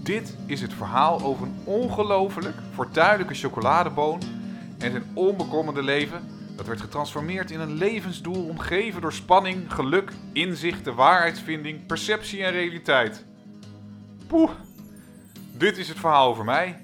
Dit is het verhaal over een ongelooflijk voortuinlijke chocoladeboon en zijn onbekommerde leven. Dat werd getransformeerd in een levensdoel omgeven door spanning, geluk, inzicht, de waarheidsvinding, perceptie en realiteit. Poeh, dit is het verhaal over mij.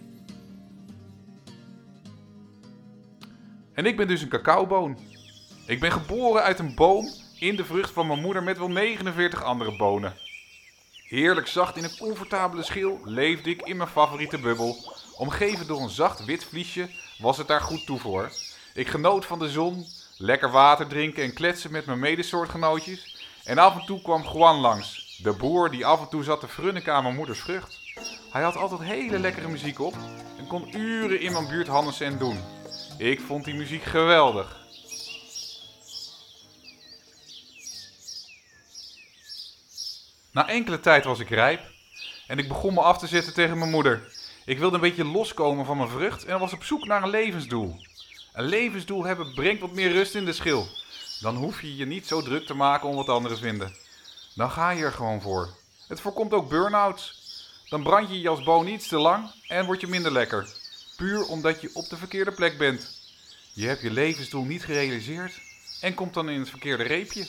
En ik ben dus een cacaoboon. Ik ben geboren uit een boom in de vrucht van mijn moeder met wel 49 andere bonen. Heerlijk zacht in een comfortabele schil leefde ik in mijn favoriete bubbel. Omgeven door een zacht wit vliesje was het daar goed toe voor. Ik genoot van de zon, lekker water drinken en kletsen met mijn medesoortgenootjes. En af en toe kwam Juan langs, de boer die af en toe zat te frunniken aan mijn moeders vrucht. Hij had altijd hele lekkere muziek op en kon uren in mijn buurt hannessen en doen. Ik vond die muziek geweldig. Na enkele tijd was ik rijp en ik begon me af te zetten tegen mijn moeder. Ik wilde een beetje loskomen van mijn vrucht en was op zoek naar een levensdoel. Een levensdoel hebben brengt wat meer rust in de schil. Dan hoef je je niet zo druk te maken om wat anderen vinden. Dan ga je er gewoon voor. Het voorkomt ook burn-outs. Dan brand je je als boon iets te lang en word je minder lekker. Puur omdat je op de verkeerde plek bent. Je hebt je levensdoel niet gerealiseerd en komt dan in het verkeerde reepje.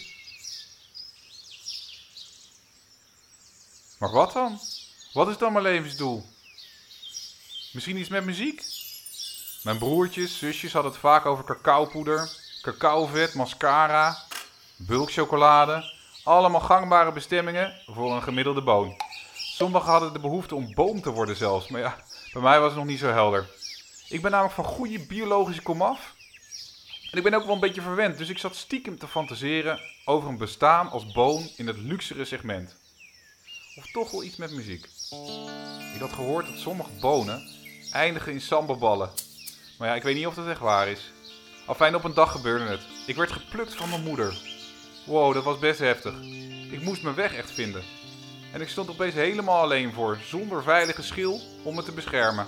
Maar wat dan? Wat is dan mijn levensdoel? Misschien iets met muziek? Mijn broertjes, zusjes hadden het vaak over cacaopoeder, cacaovet, mascara, bulkchocolade. Allemaal gangbare bestemmingen voor een gemiddelde boon. Sommigen hadden de behoefte om boom te worden zelfs, maar ja, bij mij was het nog niet zo helder. Ik ben namelijk van goede biologische komaf. En ik ben ook wel een beetje verwend, dus ik zat stiekem te fantaseren over een bestaan als boon in het luxere segment. Of toch wel iets met muziek. Ik had gehoord dat sommige bonen eindigen in sambaballen. Maar ja, ik weet niet of dat echt waar is. Afijn, op een dag gebeurde het. Ik werd geplukt van mijn moeder. Wow, dat was best heftig. Ik moest mijn weg echt vinden. En ik stond opeens helemaal alleen voor, zonder veilige schil om me te beschermen.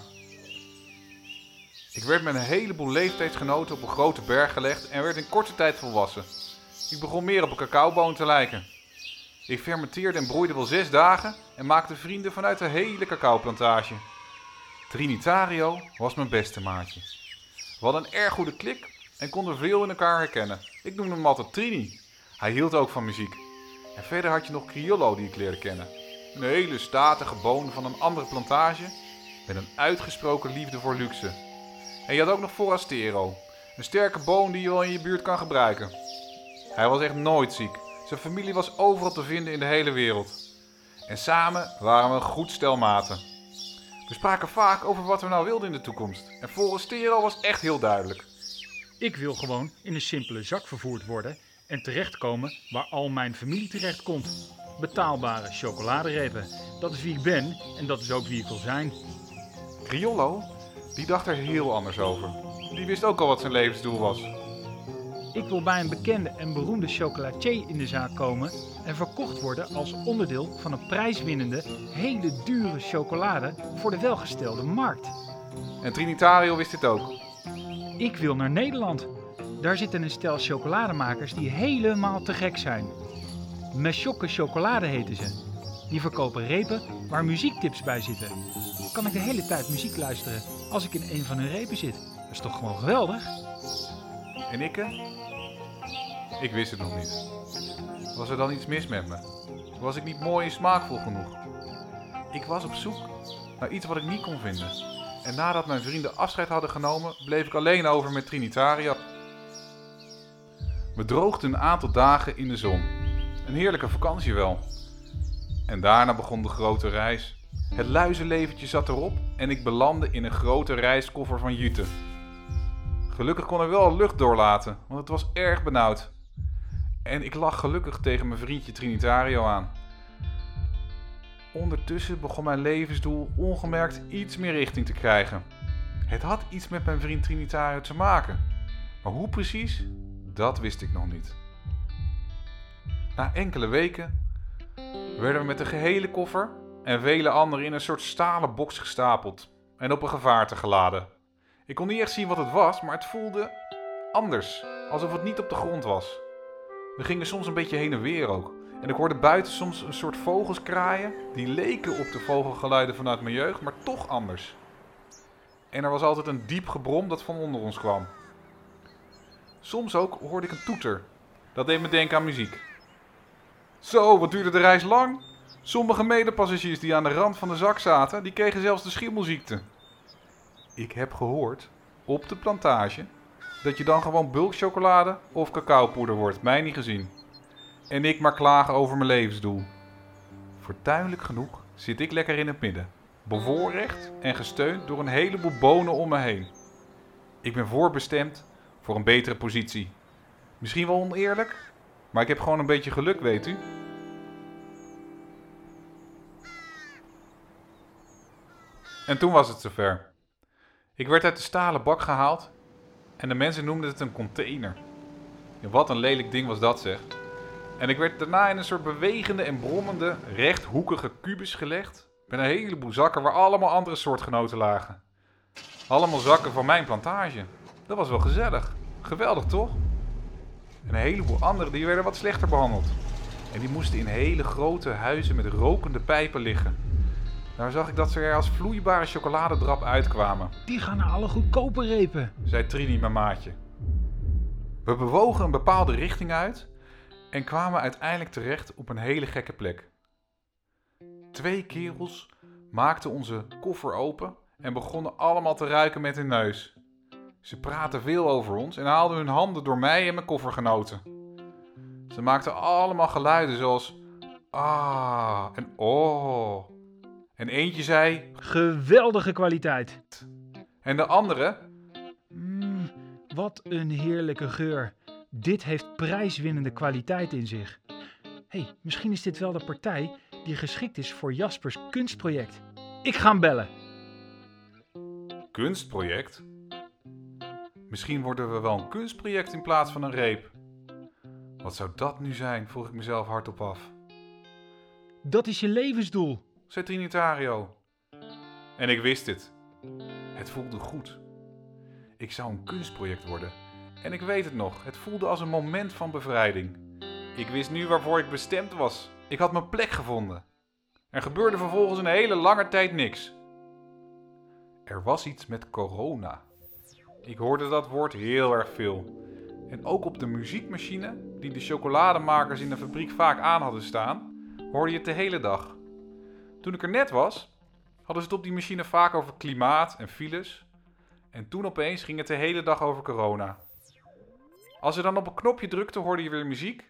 Ik werd met een heleboel leeftijdsgenoten op een grote berg gelegd en werd in korte tijd volwassen. Ik begon meer op een cacaoboon te lijken. Ik fermenteerde en broeide wel 6 dagen en maakte vrienden vanuit de hele cacaoplantage. Trinitario was mijn beste maatje. We hadden een erg goede klik en konden veel in elkaar herkennen. Ik noemde hem altijd Trini. Hij hield ook van muziek. En verder had je nog Criollo die ik leerde kennen. Een hele statige boon van een andere plantage met een uitgesproken liefde voor luxe. En je had ook nog Forastero, een sterke boon die je wel in je buurt kan gebruiken. Hij was echt nooit ziek. Zijn familie was overal te vinden in de hele wereld. En samen waren we een goed stel maten. We spraken vaak over wat we nou wilden in de toekomst. En Forastero was echt heel duidelijk. Ik wil gewoon in een simpele zak vervoerd worden en terechtkomen waar al mijn familie terechtkomt. Betaalbare chocoladerepen. Dat is wie ik ben en dat is ook wie ik wil zijn. Criollo, die dacht er heel anders over. Die wist ook al wat zijn levensdoel was. Ik wil bij een bekende en beroemde chocolatier in de zaak komen en verkocht worden als onderdeel van een prijswinnende, hele dure chocolade voor de welgestelde markt. En Trinitario wist dit ook. Ik wil naar Nederland. Daar zitten een stel chocolademakers die helemaal te gek zijn. Meshokke chocolade heten ze. Die verkopen repen waar muziektips bij zitten. Kan ik de hele tijd muziek luisteren als ik in een van hun repen zit. Dat is toch gewoon geweldig? En ikke? Ik wist het nog niet. Was er dan iets mis met me? Was ik niet mooi en smaakvol genoeg? Ik was op zoek naar iets wat ik niet kon vinden. En nadat mijn vrienden afscheid hadden genomen, bleef ik alleen over met Trinitario. We droogden een aantal dagen in de zon. Een heerlijke vakantie wel. En daarna begon de grote reis. Het luizenleventje zat erop en ik belandde in een grote reiskoffer van jute. Gelukkig kon er wel lucht doorlaten, want het was erg benauwd. En ik lag gelukkig tegen mijn vriendje Trinitario aan. Ondertussen begon mijn levensdoel ongemerkt iets meer richting te krijgen. Het had iets met mijn vriend Trinitario te maken. Maar hoe precies, dat wist ik nog niet. Na enkele weken werden we met de gehele koffer en vele anderen in een soort stalen box gestapeld en op een gevaarte geladen. Ik kon niet echt zien wat het was, maar het voelde anders, alsof het niet op de grond was. We gingen soms een beetje heen en weer ook. En ik hoorde buiten soms een soort vogels kraaien. Die leken op de vogelgeluiden vanuit mijn jeugd, maar toch anders. En er was altijd een diep gebrom dat van onder ons kwam. Soms ook hoorde ik een toeter. Dat deed me denken aan muziek. Zo, wat duurde de reis lang? Sommige medepassagiers die aan de rand van de zak zaten, die kregen zelfs de schimmelziekte. Ik heb gehoord, op de plantage, dat je dan gewoon bulkchocolade of cacaopoeder wordt. Mij niet gezien. En ik maar klagen over mijn levensdoel. Fortuinlijk genoeg zit ik lekker in het midden. Bevoorrecht en gesteund door een heleboel bonen om me heen. Ik ben voorbestemd voor een betere positie. Misschien wel oneerlijk, maar ik heb gewoon een beetje geluk, weet u. En toen was het zover. Ik werd uit de stalen bak gehaald en de mensen noemden het een container. Ja, wat een lelijk ding was dat, zeg. En ik werd daarna in een soort bewegende en brommende, rechthoekige kubus gelegd. Met een heleboel zakken waar allemaal andere soortgenoten lagen. Allemaal zakken van mijn plantage. Dat was wel gezellig. Geweldig, toch? En een heleboel anderen die werden wat slechter behandeld. En die moesten in hele grote huizen met rokende pijpen liggen. Daar zag ik dat ze er als vloeibare chocoladedrap uitkwamen. Die gaan naar alle goedkope repen, zei Trini, mijn maatje. We bewogen een bepaalde richting uit en kwamen uiteindelijk terecht op een hele gekke plek. 2 kerels maakten onze koffer open en begonnen allemaal te ruiken met hun neus. Ze praten veel over ons en haalden hun handen door mij en mijn koffergenoten. Ze maakten allemaal geluiden zoals ah en oh. En eentje zei geweldige kwaliteit. En de andere Wat een heerlijke geur. Dit heeft prijswinnende kwaliteit in zich. Hé, misschien is dit wel de partij die geschikt is voor Jaspers kunstproject. Ik ga hem bellen. Kunstproject? Misschien worden we wel een kunstproject in plaats van een reep. Wat zou dat nu zijn, vroeg ik mezelf hardop af. Dat is je levensdoel, zei Trinitario. En ik wist het. Het voelde goed. Ik zou een kunstproject worden. En ik weet het nog, het voelde als een moment van bevrijding. Ik wist nu waarvoor ik bestemd was. Ik had mijn plek gevonden. Er gebeurde vervolgens een hele lange tijd niks. Er was iets met corona. Ik hoorde dat woord heel erg veel. En ook op de muziekmachine, die de chocolademakers in de fabriek vaak aan hadden staan, hoorde je het de hele dag. Toen ik er net was, hadden ze het op die machine vaak over klimaat en files. En toen opeens ging het de hele dag over corona. Als je dan op een knopje drukte, hoorde je weer muziek.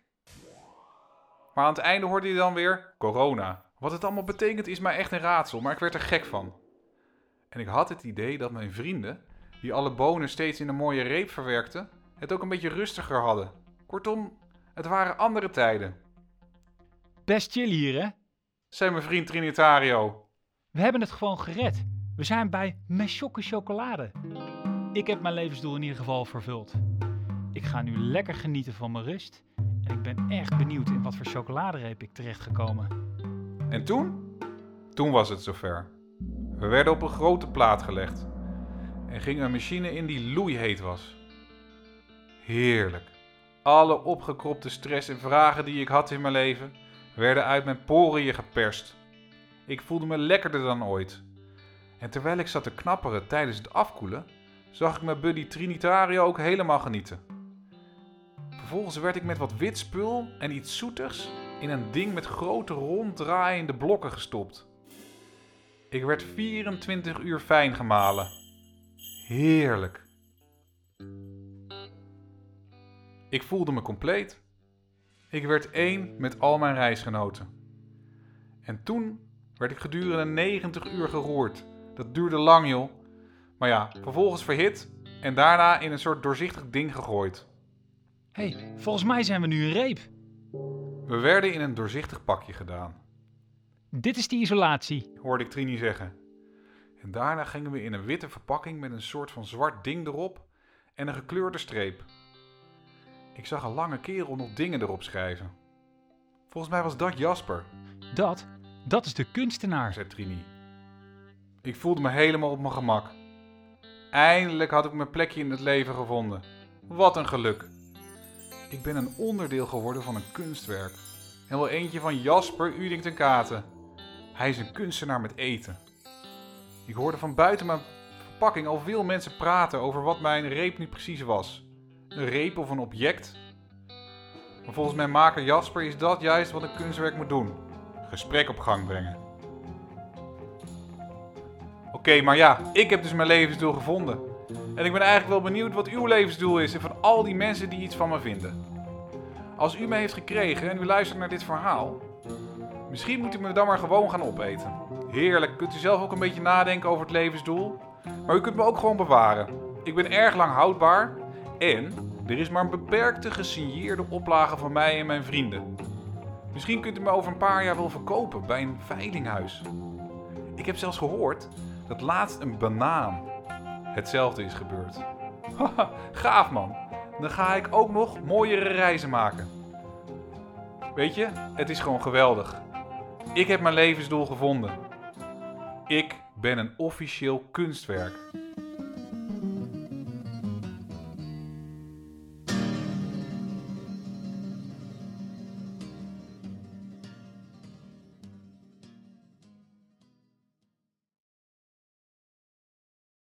Maar aan het einde hoorde je dan weer corona. Wat het allemaal betekent is mij echt een raadsel, maar ik werd er gek van. En ik had het idee dat mijn vrienden, die alle bonen steeds in een mooie reep verwerkten, het ook een beetje rustiger hadden. Kortom, het waren andere tijden. Best chill hier, hè? Zei mijn vriend Trinitario. We hebben het gewoon gered. We zijn bij Meshokke Chocolade. Ik heb mijn levensdoel in ieder geval vervuld. Ik ga nu lekker genieten van mijn rust. En ik ben echt benieuwd in wat voor chocoladereep ik terechtgekomen. En toen? Toen was het zover. We werden op een grote plaat gelegd. En ging een machine in die loeiheet was. Heerlijk. Alle opgekropte stress en vragen die ik had in mijn leven werden uit mijn poriën geperst. Ik voelde me lekkerder dan ooit. En terwijl ik zat te knapperen tijdens het afkoelen, zag ik mijn buddy Trinitario ook helemaal genieten. Vervolgens werd ik met wat wit spul en iets zoetigs in een ding met grote ronddraaiende blokken gestopt. Ik werd 24 uur fijn gemalen. Heerlijk. Ik voelde me compleet. Ik werd één met al mijn reisgenoten. En toen werd ik gedurende 90 uur geroerd. Dat duurde lang, joh. Maar ja, vervolgens verhit en daarna in een soort doorzichtig ding gegooid. Hé, volgens mij zijn we nu een reep. We werden in een doorzichtig pakje gedaan. Dit is de isolatie, hoorde ik Trini zeggen. En daarna gingen we in een witte verpakking met een soort van zwart ding erop en een gekleurde streep. Ik zag een lange kerel nog dingen erop schrijven. Volgens mij was dat Jasper. Dat is de kunstenaar, zei Trini. Ik voelde me helemaal op mijn gemak. Eindelijk had ik mijn plekje in het leven gevonden. Wat een geluk. Ik ben een onderdeel geworden van een kunstwerk. En wel eentje van Jasper Uding ten Katen. Hij is een kunstenaar met eten. Ik hoorde van buiten mijn verpakking al veel mensen praten over wat mijn reep nu precies was. Een reep of een object. Maar volgens mijn maker Jasper is dat juist wat een kunstwerk moet doen. Gesprek op gang brengen. Oké, maar ja, ik heb dus mijn levensdoel gevonden. En ik ben eigenlijk wel benieuwd wat uw levensdoel is en van al die mensen die iets van me vinden. Als u me heeft gekregen en u luistert naar dit verhaal, misschien moet u me dan maar gewoon gaan opeten. Heerlijk, kunt u zelf ook een beetje nadenken over het levensdoel. Maar u kunt me ook gewoon bewaren. Ik ben erg lang houdbaar en er is maar een beperkte gesigneerde oplage van mij en mijn vrienden. Misschien kunt u me over een paar jaar wel verkopen bij een veilinghuis. Ik heb zelfs gehoord dat laatst een banaan hetzelfde is gebeurd. Haha, gaaf man. Dan ga ik ook nog mooiere reizen maken. Weet je, het is gewoon geweldig. Ik heb mijn levensdoel gevonden. Ik ben een officieel kunstwerk.